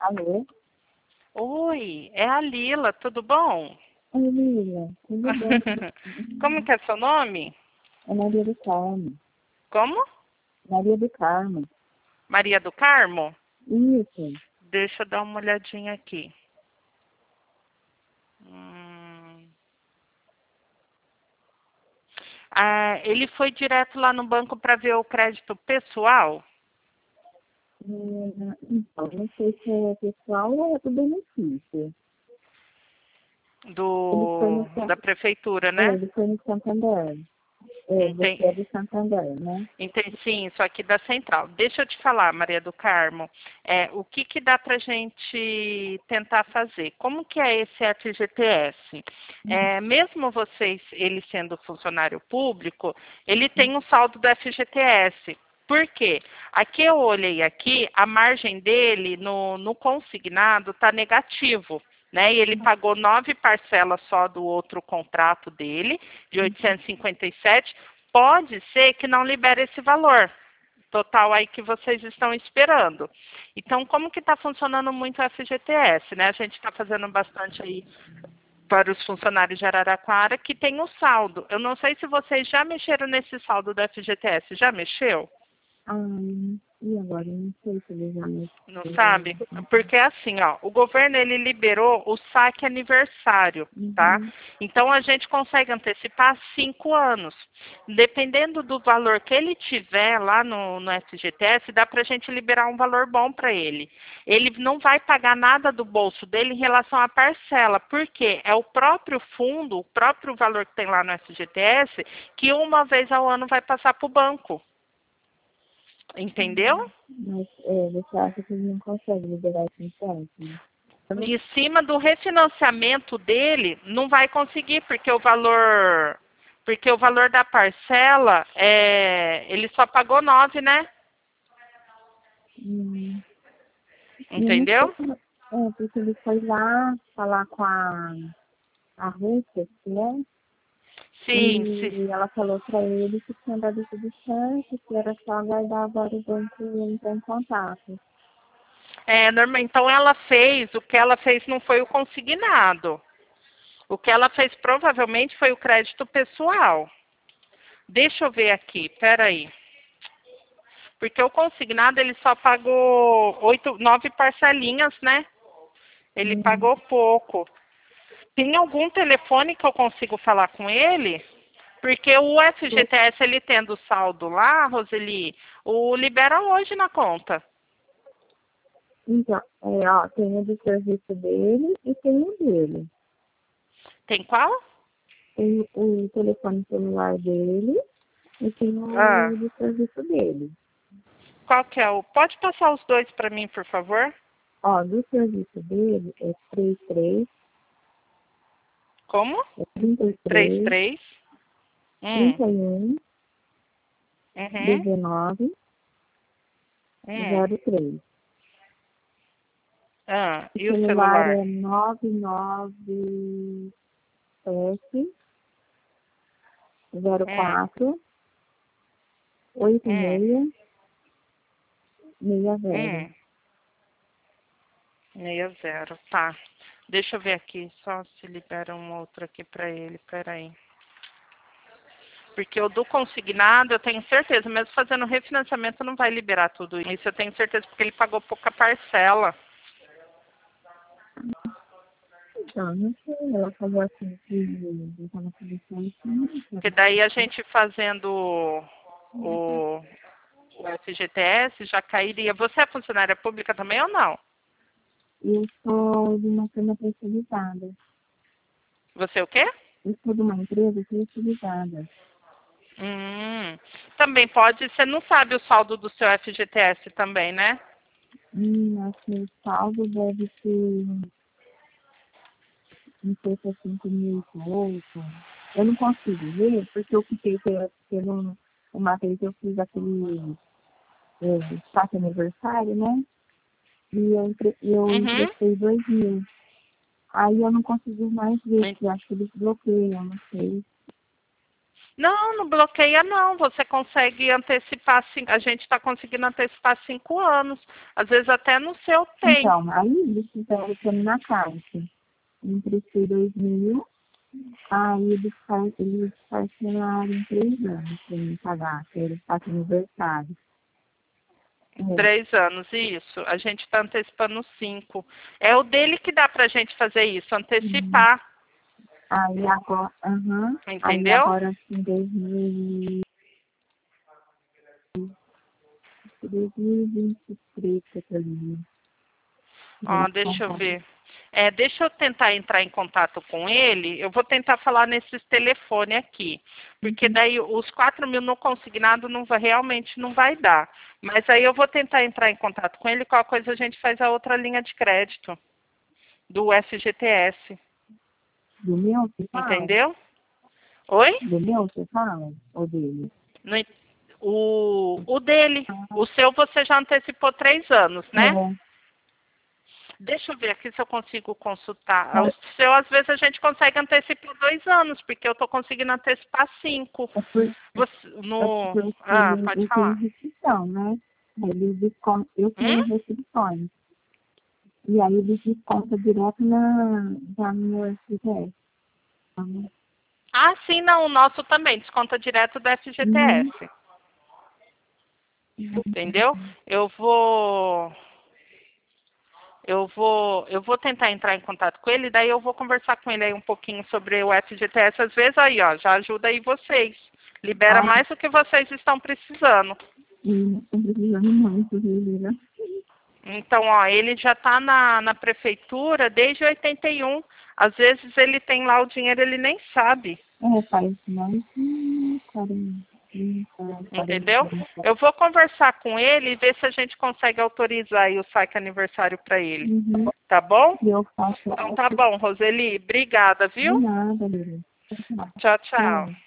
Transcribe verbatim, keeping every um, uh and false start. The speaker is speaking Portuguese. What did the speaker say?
Alô? Oi, é a Lila, tudo bom? Oi, Lila. Tudo bem? Como que é seu nome? É Maria do Carmo. Como? Maria do Carmo. Maria do Carmo? Isso. Deixa eu dar uma olhadinha aqui. Hum. Ah, ele foi direto lá no banco para ver o crédito pessoal Hum, Então, não sei se é pessoal ou é do benefício. Ele foi do no, San- da prefeitura, é, né? ele foi no Santander. É, você é Entendi. do Santander, né? Entendi, sim, isso aqui da central. Deixa eu te falar, Maria do Carmo, é, o que, que dá para a gente tentar fazer? Como que é esse F G T S? É, mesmo vocês, ele sendo funcionário público, ele tem um saldo do F G T S. Por quê? Aqui eu olhei aqui, a margem dele no, no consignado está negativo. Né? E ele pagou nove parcelas só do outro contrato dele, de oitocentos e cinquenta e sete. Pode ser que não libere esse valor total aí que vocês estão esperando. Então, como que está funcionando muito o F G T S, né? A gente está fazendo bastante aí para os funcionários de Araraquara que tem o saldo. Eu não sei se vocês já mexeram nesse saldo do F G T S. Já mexeu? Ah, e agora? Eu não sei se ele já me... Não sabe? Porque assim, ó, o governo ele liberou o saque aniversário, tá? Uhum. Então a gente consegue antecipar cinco anos. Dependendo do valor que ele tiver lá no, no F G T S, dá para a gente liberar um valor bom para ele. Ele não vai pagar nada do bolso dele em relação à parcela, porque é o próprio fundo, o próprio valor que tem lá no F G T S, que uma vez ao ano vai passar para o banco. Entendeu? Mas é, você acha que ele não consegue liberar esse empréstimo? Em cima do refinanciamento dele, não vai conseguir, porque o valor, porque o valor da parcela, é, ele só pagou nove, né? Hum. E eu não sei Entendeu? como... É, porque ele foi lá falar com a, a Rússia, que é, Sim, sim. e ela falou para ele que tinha dado tudo certo, que era só aguardar agora o banco entrar em contato. É, normal, então ela fez, o que ela fez não foi o consignado. O que ela fez provavelmente foi o crédito pessoal. Deixa eu ver aqui, peraí. Porque o consignado ele só pagou oito, nove parcelinhas, né? Ele Hum, pagou pouco. Tem algum telefone que eu consigo falar com ele? Porque o F G T S, ele tendo saldo lá, Roseli, o libera hoje na conta. então, é, ó, tem o do serviço dele e tem o dele. Tem qual? Tem o telefone celular dele e tem Ah, o do serviço dele. qual que é o... Pode passar os dois para mim, por favor? Ó, do serviço dele é trinta e três, Como? é trinta e Três três, três. Hum. trinta e um, Uhum. dezenove, Hum. zero três. Ah, O e o celular celular? é nove nove sete zero Hum. quatro oito Hum. seis seis zero. Hum. Meia zero. Tá. Deixa eu ver aqui, só se libera um outro aqui para ele. Peraí. Porque o do consignado, eu tenho certeza, mesmo fazendo refinanciamento, não vai liberar tudo isso. Eu tenho certeza, porque ele pagou pouca parcela. Então, não sei, ela falou assim que estava tudo certinho, que Porque era daí a gente fazendo o, o, o F G T S já cairia. Você é funcionária pública também ou não? eu sou de uma firma terceirizada. Você o quê? Eu sou de uma empresa terceirizada. Hum, também pode, você não sabe o saldo do seu F G T S também, né? Hum, acho que o saldo deve ser, não sei se é cinco mil e pouco. Eu não consigo ver, porque eu fiquei pelo, pelo uma vez eu fiz aquele é, saque aniversário, né? E eu, empre- eu Uhum. emprestei dois mil. Aí eu não consegui mais ver, porque acho que eles bloqueiam, não sei. Não, não bloqueia não. Você consegue antecipar, cin- a gente está conseguindo antecipar cinco anos. Às vezes até no seu tem. Então, aí eles fizeram pra mim na caixa. Eu emprestei dois mil, aí eles, par- eles parcelaram em três anos pra mim pagar, que era o aniversário. É. Três anos, isso. A gente está antecipando cinco. É o dele que dá pra gente fazer isso, Hum. antecipar. Aí agora, aham, aí Entendeu? agora assim, dois mil e vinte e três que eu tô ali. Ó, deixa eu ver. É, deixa eu tentar entrar em contato com ele. Eu vou tentar falar nesses telefones aqui. Porque daí os quatro mil no consignado não vai, realmente não vai dar. Mas aí eu vou tentar entrar em contato com ele. Qualquer coisa a gente faz a outra linha de crédito do F G T S. Do meu, você fala? Entendeu? Oi? Do meu, você fala? Ou dele? No, o, o dele. O seu você já antecipou três anos, né? É. Deixa eu ver aqui se eu consigo consultar. É. O seu, às vezes, a gente consegue antecipar dois anos, porque eu estou conseguindo antecipar cinco. É por, Você, é no... porque Ah, eu, pode eu tenho falar. restrição, né? Eles descontam, eu Hum? tenho restrições. E aí eles descontam direto na, já no F G T S. Então, Ah, sim, não. O nosso também. Desconta direto do F G T uhum. S. Entendeu? Eu vou... Eu vou, eu vou tentar entrar em contato com ele, daí eu vou conversar com ele aí um pouquinho sobre o F G T S. Às vezes aí, ó, já ajuda aí vocês. Libera Ah, mais do que vocês estão precisando. e estou precisando muito dele, né? Então, ó, ele já está na, na prefeitura desde oitenta e um. Às vezes ele tem lá o dinheiro, ele nem sabe. É, faz mais de quarenta, quarenta, Entendeu? quarenta. Eu vou conversar com ele e ver se a gente consegue autorizar aí o saque aniversário para ele. Uhum. Tá bom? E eu faço Então tá bom, Roseli. Obrigada, de viu? nada, Lili. Tchau, Tchau. tchau.